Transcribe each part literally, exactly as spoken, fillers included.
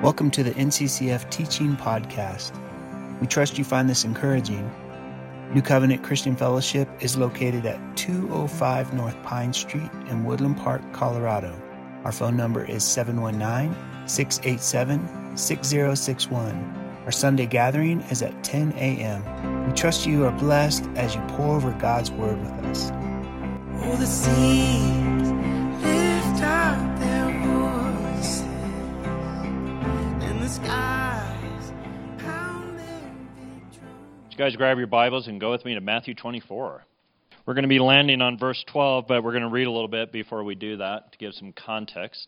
Welcome to the N C C F Teaching Podcast. We trust you find this encouraging. New Covenant Christian Fellowship is located at two oh five North Pine Street in Woodland Park, Colorado. Our phone number is seven one nine, six eight seven, six zero six one. Our Sunday gathering is at ten a.m. We trust you are blessed as you pour over God's Word with us. Oh, the seas lift up their voices, and the skies pound their big drums. You guys grab your Bibles and go with me to Matthew twenty-four. We're going to be landing on verse twelve, but we're going to read a little bit before we do that to give some context.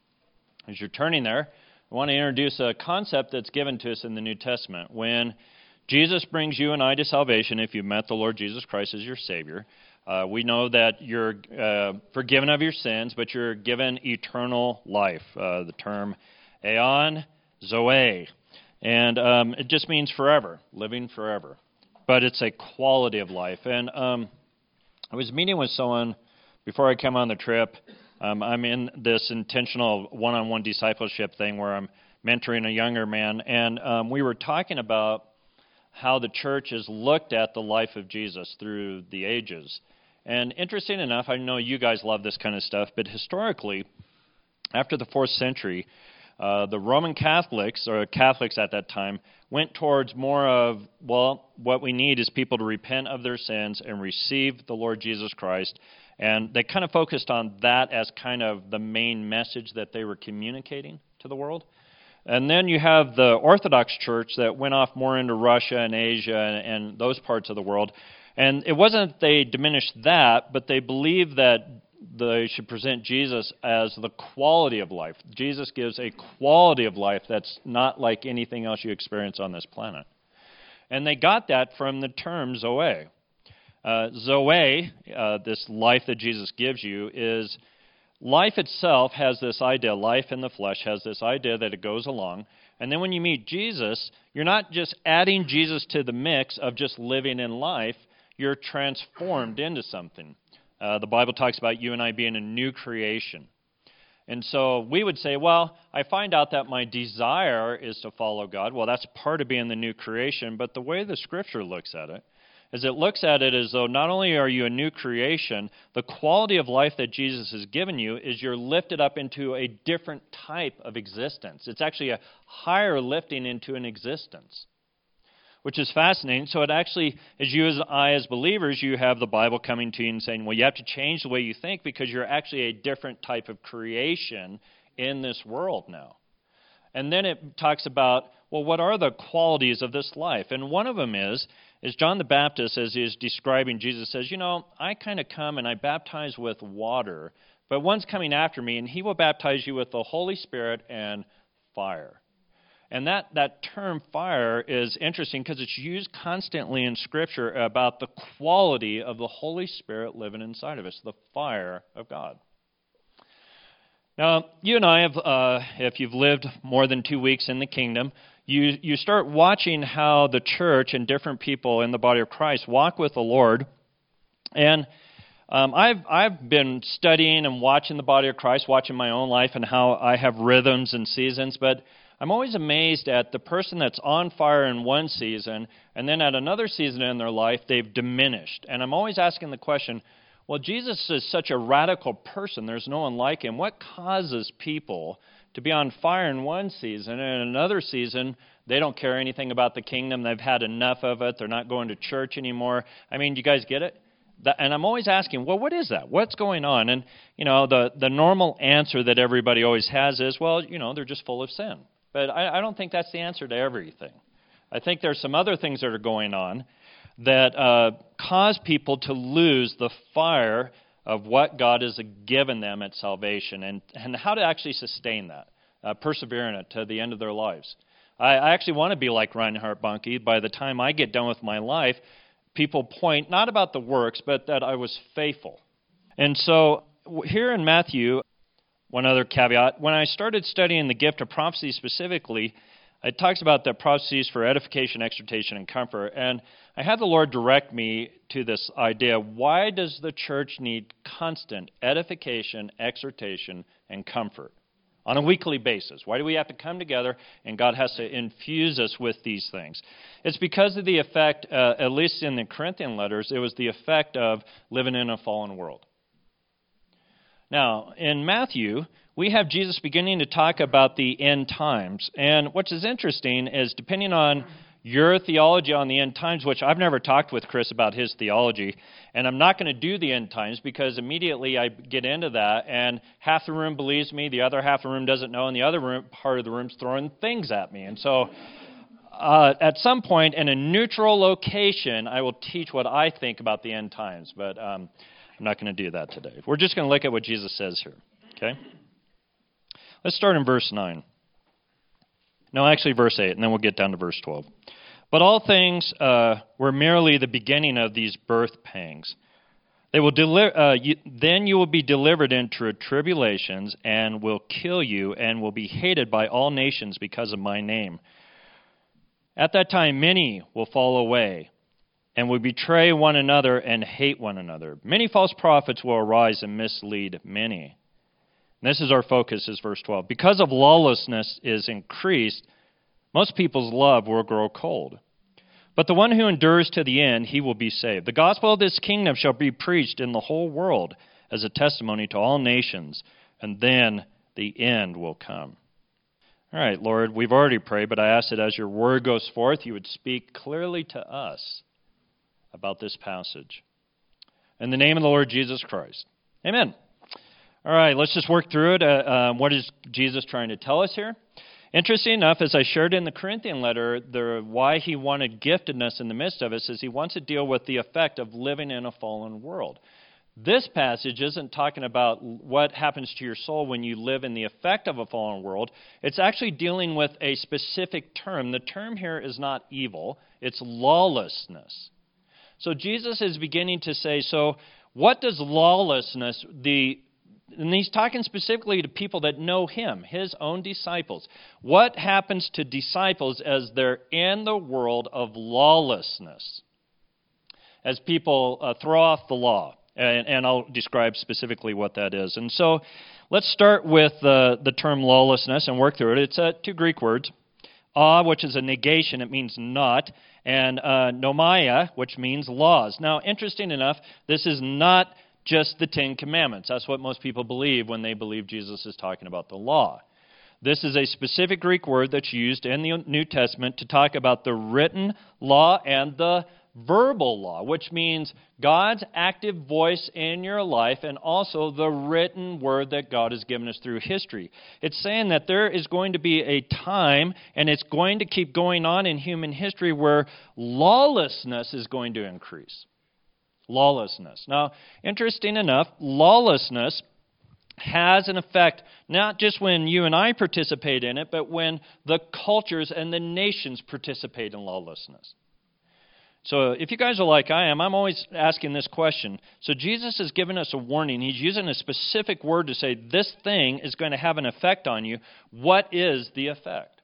As you're turning there, I want to introduce a concept that's given to us in the New Testament. When Jesus brings you and I to salvation, if you've met the Lord Jesus Christ as your Savior, uh, we know that you're uh, forgiven of your sins, but you're given eternal life. Uh, the term aeon, zoe. And um, it just means forever, living forever. But it's a quality of life. And um, I was meeting with someone before I came on the trip. Um, I'm in this intentional one-on-one discipleship thing where I'm mentoring a younger man, and um, we were talking about how the church has looked at the life of Jesus through the ages. And interesting enough, I know you guys love this kind of stuff, but historically, after the fourth century, uh, the Roman Catholics, or Catholics at that time, went towards more of, well, what we need is people to repent of their sins and receive the Lord Jesus Christ. And they kind of focused on that as kind of the main message that they were communicating to the world. And then you have the Orthodox Church that went off more into Russia and Asia and, and those parts of the world. And it wasn't that they diminished that, but they believed that they should present Jesus as the quality of life. Jesus gives a quality of life that's not like anything else you experience on this planet. And they got that from the term Zoe. Uh, Zoe, uh, this life that Jesus gives you, is life itself has this idea, life in the flesh has this idea that it goes along. And then when you meet Jesus, you're not just adding Jesus to the mix of just living in life, you're transformed into something. Uh, the Bible talks about you and I being a new creation. And so we would say, well, I find out that my desire is to follow God. Well, that's part of being the new creation, but the way the Scripture looks at it, is it looks at it as though not only are you a new creation, the quality of life that Jesus has given you is you're lifted up into a different type of existence. It's actually a higher lifting into an existence, which is fascinating. So it actually, as you as I as believers, you have the Bible coming to you and saying, well, you have to change the way you think because you're actually a different type of creation in this world now. And then it talks about, well, what are the qualities of this life? And one of them is, is John the Baptist, as he's describing Jesus, says, you know, I kind of come and I baptize with water, but one's coming after me, and he will baptize you with the Holy Spirit and fire. And that, that term fire is interesting because it's used constantly in Scripture about the quality of the Holy Spirit living inside of us, the fire of God. Now, you and I have, uh, if you've lived more than two weeks in the kingdom, you you start watching how the church and different people in the body of Christ walk with the Lord. And um, I've I've been studying and watching the body of Christ, watching my own life and how I have rhythms and seasons. But I'm always amazed at the person that's on fire in one season, and then at another season in their life, they've diminished. And I'm always asking the question, well, Jesus is such a radical person. There's no one like him. What causes people to be on fire in one season, and in another season, they don't care anything about the kingdom. They've had enough of it. They're not going to church anymore. I mean, do you guys get it? That, and I'm always asking, well, what is that? What's going on? And, you know, the, the normal answer that everybody always has is, well, you know, they're just full of sin. But I, I don't think that's the answer to everything. I think there's some other things that are going on that uh, cause people to lose the fire of what God has given them at salvation, and, and how to actually sustain that, uh, persevere in it to the end of their lives. I, I actually want to be like Reinhard Bonnke. By the time I get done with my life, people point, not about the works, but that I was faithful. And so here in Matthew, one other caveat, when I started studying the gift of prophecy specifically, it talks about the prophecies for edification, exhortation, and comfort. And I had the Lord direct me to this idea. Why does the church need constant edification, exhortation, and comfort? on a weekly basis? Why do we have to come together and God has to infuse us with these things? It's because of the effect, uh, at least in the Corinthian letters, it was the effect of living in a fallen world. Now, in Matthew, we have Jesus beginning to talk about the end times. And what is interesting is, depending on your theology on the end times, which I've never talked with Chris about his theology, and I'm not going to do the end times because immediately I get into that, and half the room believes me, the other half of the room doesn't know, and the other room, part of the room's throwing things at me. And so uh, at some point in a neutral location, I will teach what I think about the end times, but um, I'm not going to do that today. We're just going to look at what Jesus says here, okay? Let's start in verse nine. No, actually verse eight, and then we'll get down to verse twelve. But all things uh, were merely the beginning of these birth pangs. They will deli- uh, you, then you will be delivered into tribulations and will kill you and will be hated by all nations because of my name. At that time many will fall away and will betray one another and hate one another. Many false prophets will arise and mislead many. And this is our focus, is verse twelve. Because of lawlessness is increased, most people's love will grow cold. But the one who endures to the end, he will be saved. The gospel of this kingdom shall be preached in the whole world as a testimony to all nations, and then the end will come. All right, Lord, we've already prayed, but I ask that as your word goes forth, you would speak clearly to us about this passage. In the name of the Lord Jesus Christ. Amen. All right, let's just work through it. Uh, uh, what is Jesus trying to tell us here? Interesting enough, as I shared in the Corinthian letter, the, why he wanted giftedness in the midst of us is he wants to deal with the effect of living in a fallen world. This passage isn't talking about what happens to your soul when you live in the effect of a fallen world. It's actually dealing with a specific term. The term here is not evil, it's lawlessness. So Jesus is beginning to say, so what does lawlessness, the and he's talking specifically to people that know him, his own disciples. What happens to disciples as they're in the world of lawlessness? As people uh, throw off the law. And, and I'll describe specifically what that is. And so let's start with uh, the term lawlessness and work through it. It's uh, two Greek words. A, which is a negation, it means not. And uh, nomia, which means laws. Now, interesting enough, this is not just the Ten Commandments. That's what most people believe when they believe Jesus is talking about the law. This is a specific Greek word that's used in the New Testament to talk about the written law and the verbal law, which means God's active voice in your life and also the written word that God has given us through history. It's saying that there is going to be a time, and it's going to keep going on in human history, where lawlessness is going to increase. Lawlessness. Now, interesting enough, lawlessness has an effect not just when you and I participate in it, but when the cultures and the nations participate in lawlessness. So if you guys are like I am, I'm always asking this question. So Jesus has given us a warning. He's using a specific word to say this thing is going to have an effect on you. What is the effect?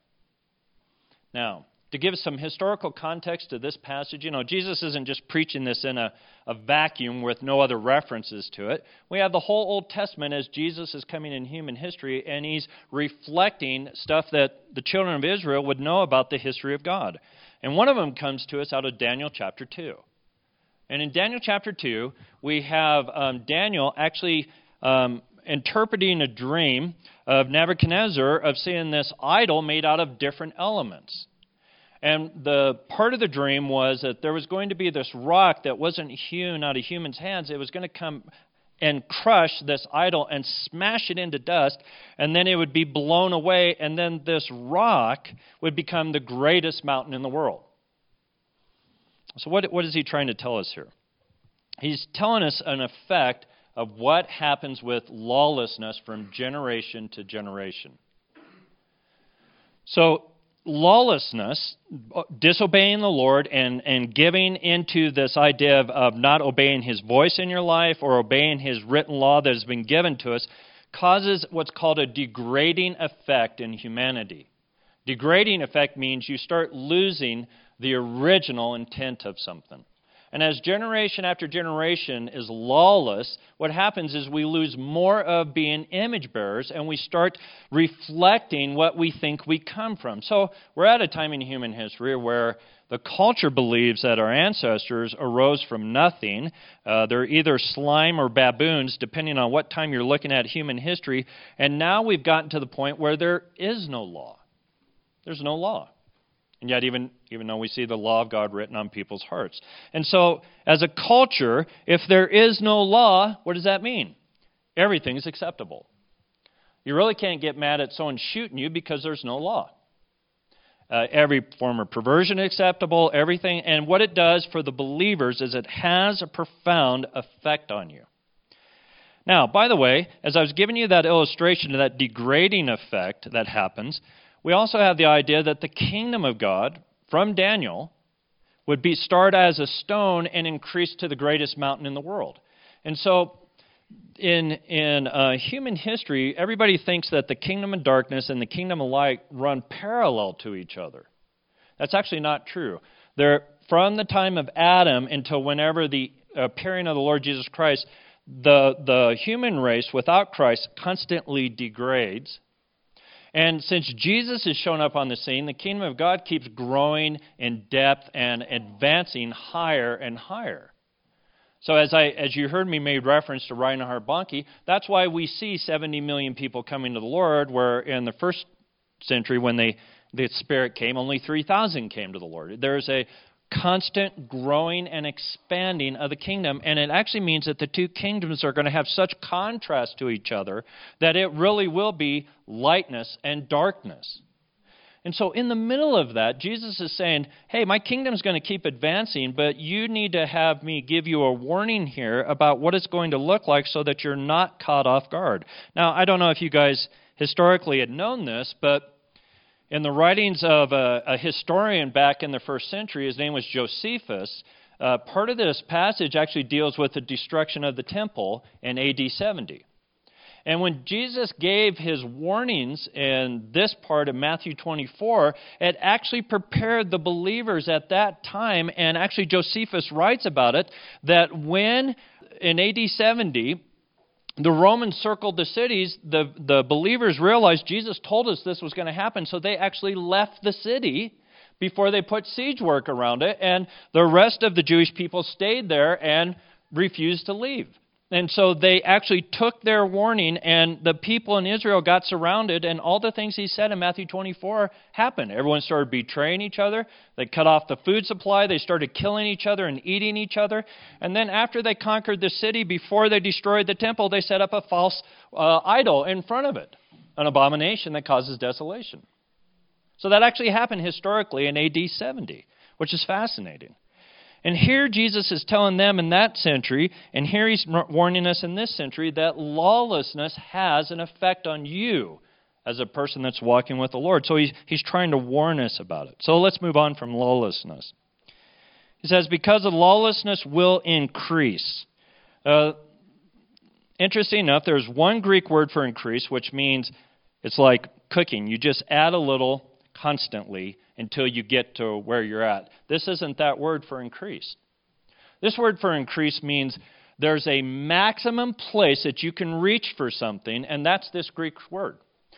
Now, to give some historical context to this passage, you know, Jesus isn't just preaching this in a, a vacuum with no other references to it. We have the whole Old Testament as Jesus is coming in human history, and he's reflecting stuff that the children of Israel would know about the history of God. And one of them comes to us out of Daniel chapter two. And in Daniel chapter two, we have um, Daniel actually um, interpreting a dream of Nebuchadnezzar of seeing this idol made out of different elements. And the part of the dream was that there was going to be this rock that wasn't hewn out of humans' hands. It was going to come and crush this idol and smash it into dust, and then it would be blown away, and then this rock would become the greatest mountain in the world. So what, what is he trying to tell us here? He's telling us an effect of what happens with lawlessness from generation to generation. So lawlessness, disobeying the Lord and, and giving into this idea of, of not obeying his voice in your life or obeying his written law that has been given to us, causes what's called a degrading effect in humanity. Degrading effect means you start losing the original intent of something. And as generation after generation is lawless, what happens is we lose more of being image bearers and we start reflecting what we think we come from. So we're at a time in human history where the culture believes that our ancestors arose from nothing. Uh, they're either slime or baboons, depending on what time you're looking at human history. And now we've gotten to the point where there is no law. There's no law. And yet, even, even though we see the law of God written on people's hearts. And so, as a culture, if there is no law, what does that mean? Everything is acceptable. You really can't get mad at someone shooting you because there's no law. Uh, every form of perversion is acceptable, everything. And what it does for the believers is it has a profound effect on you. Now, by the way, as I was giving you that illustration of that degrading effect that happens, we also have the idea that the kingdom of God, from Daniel, would be start as a stone and increase to the greatest mountain in the world. And so in in uh, human history, everybody thinks that the kingdom of darkness and the kingdom of light run parallel to each other. That's actually not true. They're, from the time of Adam until whenever the appearing of the Lord Jesus Christ, the, the human race without Christ constantly degrades. And since Jesus has shown up on the scene, the kingdom of God keeps growing in depth and advancing higher and higher. So as I, as you heard me made reference to Reinhard Bonnke, that's why we see seventy million people coming to the Lord, where in the first century when they, the Spirit came, only three thousand came to the Lord. There's a constant growing and expanding of the kingdom, and it actually means that the two kingdoms are going to have such contrast to each other that it really will be lightness and darkness. And so in the middle of that, Jesus is saying, hey, my kingdom's going to keep advancing, but you need to have me give you a warning here about what it's going to look like so that you're not caught off guard. Now, I don't know if you guys historically had known this, but in the writings of a, a historian back in the first century, his name was Josephus, uh, part of this passage actually deals with the destruction of the temple in A D seventy. And when Jesus gave his warnings in this part of Matthew twenty-four, it actually prepared the believers at that time, and actually Josephus writes about it, that when in A D seventy, the Romans circled the cities, the, the believers realized Jesus told us this was going to happen, so they actually left the city before they put siege work around it, and the rest of the Jewish people stayed there and refused to leave. And so they actually took their warning, and the people in Israel got surrounded, and all the things he said in Matthew twenty-four happened. Everyone started betraying each other. They cut off the food supply. They started killing each other and eating each other. And then after they conquered the city, before they destroyed the temple, they set up a false uh, idol in front of it, an abomination that causes desolation. So that actually happened historically in A D seventy, which is fascinating. And here Jesus is telling them in that century, and here he's warning us in this century, that lawlessness has an effect on you as a person that's walking with the Lord. So he's, he's trying to warn us about it. So let's move on from lawlessness. He says, because of lawlessness will increase. Uh, interesting enough, there's one Greek word for increase, which means it's like cooking. You just add a little constantly until you get to where you're at. This isn't that word for increase. This word for increase means there's a maximum place that you can reach for something, and that's this Greek word.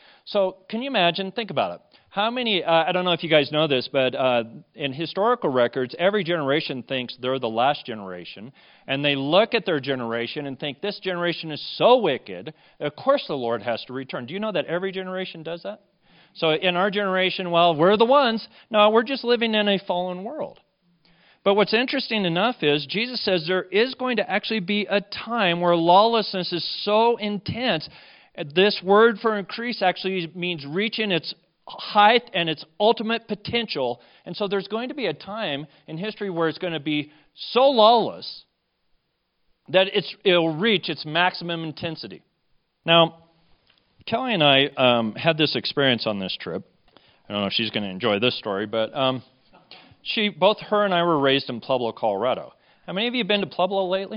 So can you imagine, think about it. How many, uh, I don't know if you guys know this, but uh, in historical records, every generation thinks they're the last generation, and they look at their generation and think, this generation is so wicked, of course the Lord has to return. Do you know that every generation does that? So in our generation, well, we're the ones. No, we're just living in a fallen world. But what's interesting enough is Jesus says there is going to actually be a time where lawlessness is so intense. This word for increase actually means reaching its height and its ultimate potential. And so there's going to be a time in history where it's going to be so lawless that it's, it'll reach its maximum intensity. Now, Kelly and I um, had this experience on this trip. I don't know if she's going to enjoy this story, but um, she, both her and I were raised in Pueblo, Colorado. How many of you have been to Pueblo lately?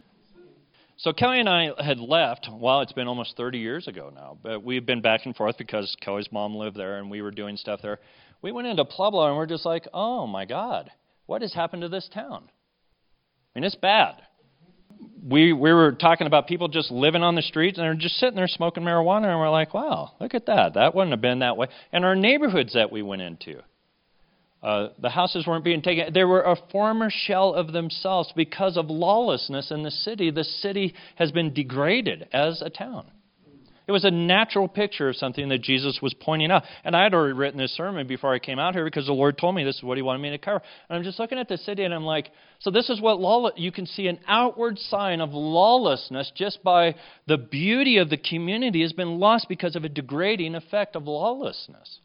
So Kelly and I had left, well, it's been almost thirty years ago now, but we've been back and forth because Kelly's mom lived there and we were doing stuff there. We went into Pueblo and we're just like, oh my God, what has happened to this town? mean, it's bad. We we were talking about people just living on the streets, and they're just sitting there smoking marijuana, and we're like, wow, look at that. That wouldn't have been that way. And our neighborhoods that we went into, uh, the houses weren't being taken. They were a former shell of themselves because of lawlessness in the city. The city has been degraded as a town. It was a natural picture of something that Jesus was pointing out. And I had already written this sermon before I came out here because the Lord told me this is what he wanted me to cover. And I'm just looking at the city and I'm like, so this is what law, you can see an outward sign of lawlessness just by the beauty of the community has been lost because of a degrading effect of lawlessness.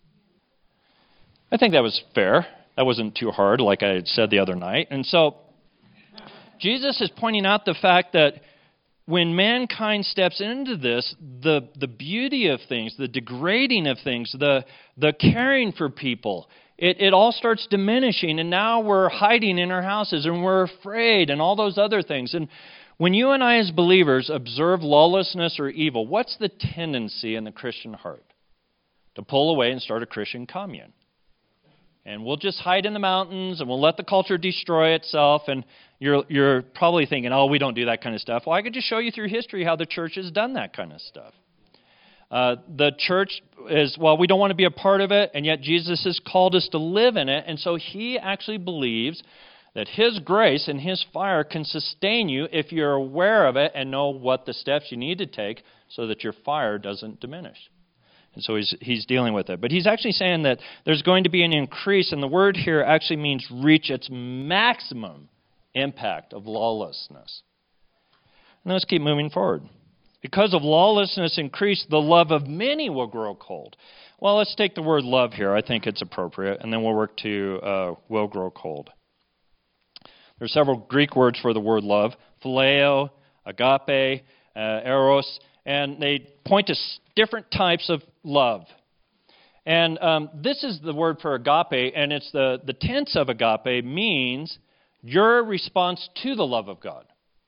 I think that was fair. That wasn't too hard like I had said the other night. And so Jesus is pointing out the fact that when mankind steps into this, the, the beauty of things, the degrading of things, the, the caring for people, it, it all starts diminishing. And now we're hiding in our houses and we're afraid and all those other things. And when you and I as believers observe lawlessness or evil, what's the tendency in the Christian heart? To pull away and start a Christian commune. And we'll just hide in the mountains and we'll let the culture destroy itself. And you're you're probably thinking, oh, we don't do that kind of stuff. Well, I could just show you through history how the church has done that kind of stuff. Uh, the church is, well, we don't want to be a part of it, and yet Jesus has called us to live in it. And so he actually believes that his grace and his fire can sustain you if you're aware of it and know what the steps you need to take so that your fire doesn't diminish. And so he's he's dealing with it. But he's actually saying that there's going to be an increase, and the word here actually means reach its maximum impact of lawlessness. And let's keep moving forward. Because of lawlessness increased, the love of many will grow cold. Well, let's take the word love here. I think it's appropriate. And then we'll work to uh, will grow cold. There are several Greek words for the word love. Phileo, agape, uh, eros. And they point to different types of love. And um, this is the word for agape, and it's the, the tense of agape means your response to the love of God.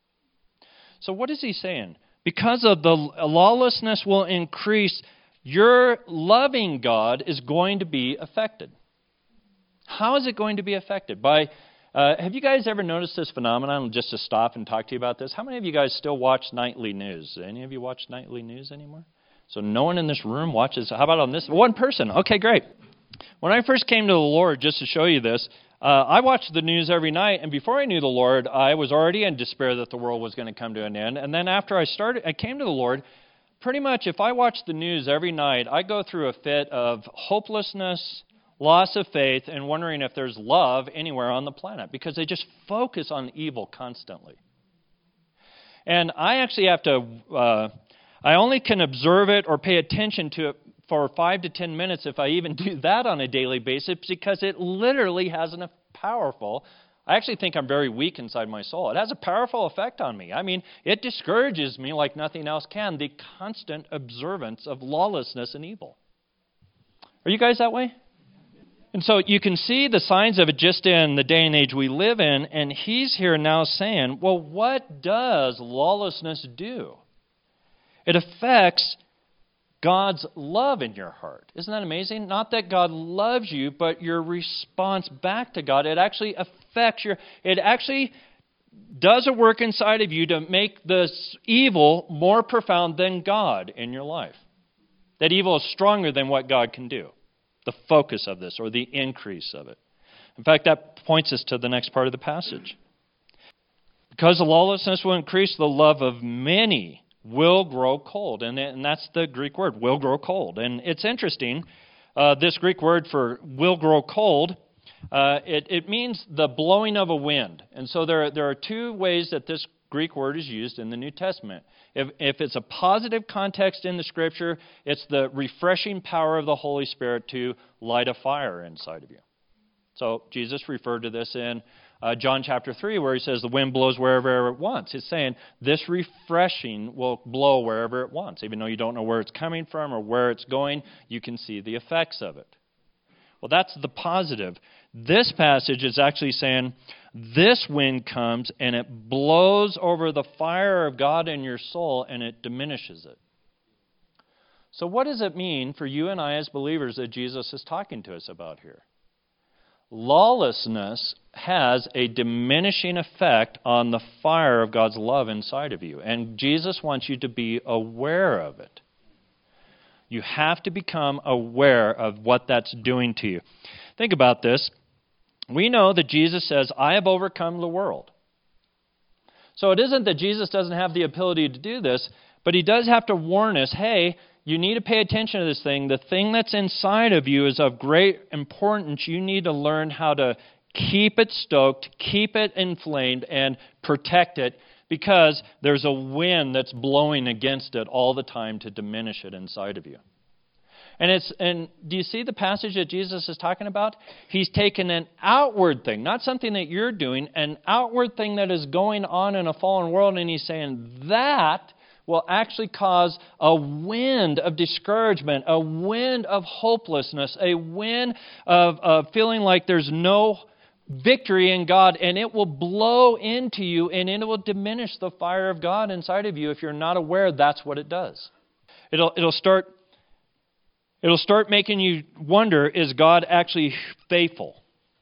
So what is he saying? Because of the lawlessness will increase, your loving God is going to be affected. How is it going to be affected? By uh, have you guys ever noticed this phenomenon? Just to stop and talk to you about this. How many of you guys still watch nightly news? Any of you watch nightly news anymore? So no one in this room watches. How about on this? One person. Okay, great. When I first came to the Lord, just to show you this, uh, I watched the news every night. And before I knew the Lord, I was already in despair that the world was going to come to an end. And then after I started, I came to the Lord. Pretty much, if I watched the news every night, I go through a fit of hopelessness, loss of faith, and wondering if there's love anywhere on the planet because they just focus on evil constantly. And I actually have to, uh, I only can observe it or pay attention to it for five to ten minutes if I even do that on a daily basis because it literally has a powerful, I actually think I'm very weak inside my soul. It has a powerful effect on me. I mean, it discourages me like nothing else can, the constant observance of lawlessness and evil. Are you guys that way? And so you can see the signs of it just in the day and age we live in, and he's here now saying, well, what does lawlessness do? It affects God's love in your heart. Isn't that amazing? Not that God loves you, but your response back to God. It actually affects your, it actually does a work inside of you to make this evil more profound than God in your life. That evil is stronger than what God can do. The focus of this or the increase of it. In fact, that points us to the next part of the passage. Because the lawlessness will increase, the love of many will grow cold. And, and that's the Greek word, will grow cold. And it's interesting, uh, this Greek word for will grow cold, uh, it, it means the blowing of a wind. And so there, there are two ways that this Greek word is used in the New Testament. If, if it's a positive context in the Scripture, it's the refreshing power of the Holy Spirit to light a fire inside of you. So Jesus referred to this in uh, John chapter three, where he says the wind blows wherever it wants. He's saying this refreshing will blow wherever it wants. Even though you don't know where it's coming from or where it's going, you can see the effects of it. Well, that's the positive. This passage is actually saying this wind comes and it blows over the fire of God in your soul and it diminishes it. So what does it mean for you and I as believers that Jesus is talking to us about here? lawlessness has a diminishing effect on the fire of God's love inside of you. And Jesus wants you to be aware of it. You have to become aware of what that's doing to you. Think about this. We know that Jesus says, I have overcome the world. So it isn't that Jesus doesn't have the ability to do this, but he does have to warn us, hey, you need to pay attention to this thing. The thing that's inside of you is of great importance. You need to learn how to keep it stoked, keep it inflamed, and protect it, because there's a wind that's blowing against it all the time to diminish it inside of you. And it's and do you see the passage that Jesus is talking about? He's taken an outward thing, not something that you're doing, an outward thing that is going on in a fallen world, and he's saying that will actually cause a wind of discouragement, a wind of hopelessness, a wind of, of feeling like there's no victory in God, and it will blow into you, and it will diminish the fire of God inside of you. If you're not aware, that's what it does. It'll it'll start it'll start making you wonder, is God actually faithful?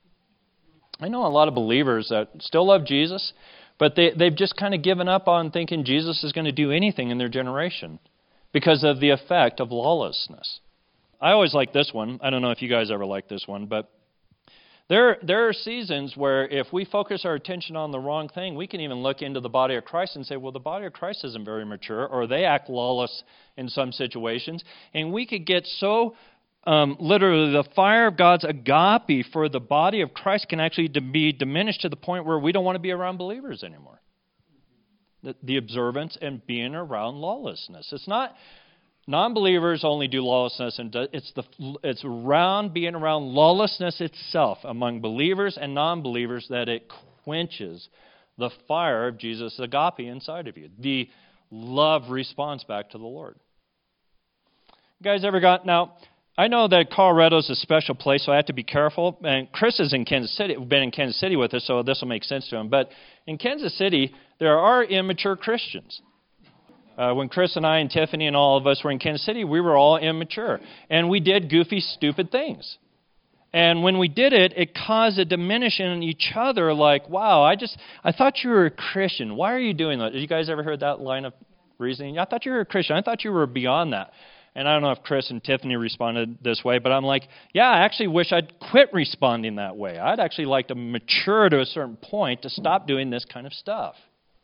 I know a lot of believers that still love Jesus, but they, they've just kind of given up on thinking Jesus is going to do anything in their generation because of the effect of lawlessness. I always like this one. I don't know if you guys ever like this one, but There, there are seasons where if we focus our attention on the wrong thing, we can even look into the body of Christ and say, well, the body of Christ isn't very mature, or they act lawless in some situations. And we could get so, um, literally, the fire of God's agape for the body of Christ can actually be diminished to the point where we don't want to be around believers anymore. The, the observance and being around lawlessness. It's not... Non-believers only do lawlessness, and it's the it's around being around lawlessness itself among believers and non-believers that it quenches the fire of Jesus' agape inside of you. The love response back to the Lord. You guys ever got, now, I know that Colorado's a special place, so I have to be careful. And Chris is in Kansas City, been in Kansas City with us, so this will make sense to him. But in Kansas City, there are immature Christians. Uh, when Chris and I and Tiffany and all of us were in Kansas City, we were all immature. And we did goofy, stupid things. And when we did it, it caused a diminishing in each other, like, wow, I just, I thought you were a Christian. Why are you doing that? Have you guys ever heard that line of reasoning? I thought you were a Christian. I thought you were beyond that. And I don't know if Chris and Tiffany responded this way, but I'm like, yeah, I actually wish I'd quit responding that way. I'd actually like to mature to a certain point to stop doing this kind of stuff.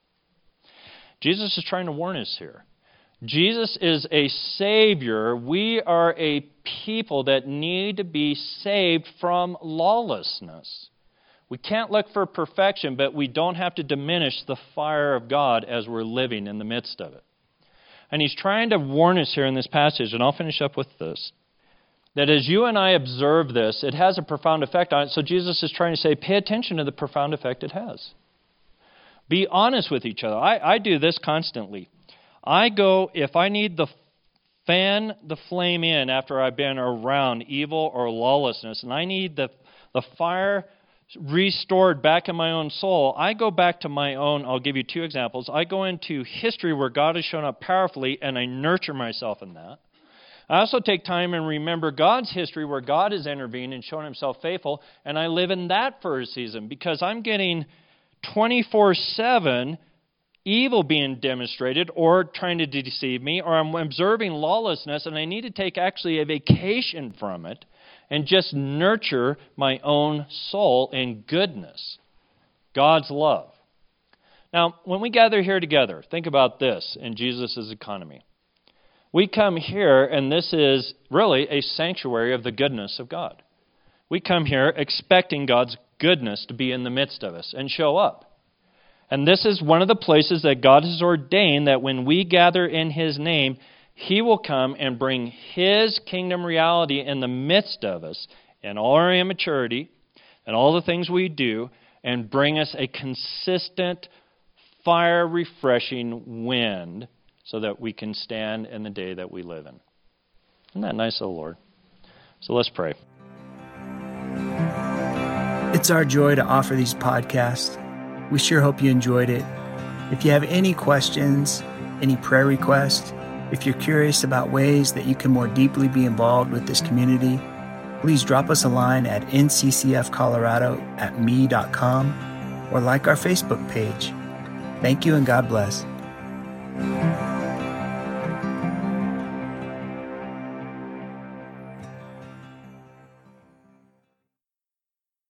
Jesus is trying to warn us here. Jesus is a Savior. We are a people that need to be saved from lawlessness. We can't look for perfection, but we don't have to diminish the fire of God as we're living in the midst of it. And he's trying to warn us here in this passage, and I'll finish up with this, that as you and I observe this, it has a profound effect on it. So Jesus is trying to say, pay attention to the profound effect it has. Be honest with each other. I, I do this constantly. I go, if I need to fan the flame in after I've been around evil or lawlessness, and I need the, the fire restored back in my own soul, I go back to my own, I'll give you two examples. I go into history where God has shown up powerfully, and I nurture myself in that. I also take time and remember God's history where God has intervened and shown himself faithful, and I live in that for a season, because I'm getting twenty-four seven evil being demonstrated or trying to deceive me, or I'm observing lawlessness, and I need to take actually a vacation from it and just nurture my own soul in goodness, God's love. Now, when we gather here together, think about this in Jesus' economy. We come here, and this is really a sanctuary of the goodness of God. We come here expecting God's goodness to be in the midst of us and show up. And this is one of the places that God has ordained that when we gather in his name, he will come and bring his kingdom reality in the midst of us and all our immaturity and all the things we do, and bring us a consistent, fire-refreshing wind so that we can stand in the day that we live in. Isn't that nice of the Lord? So let's pray. It's our joy to offer these podcasts. We sure hope you enjoyed it. If you have any questions, any prayer requests, if you're curious about ways that you can more deeply be involved with this community, please drop us a line at n c c f colorado at me dot com or like our Facebook page. Thank you and God bless.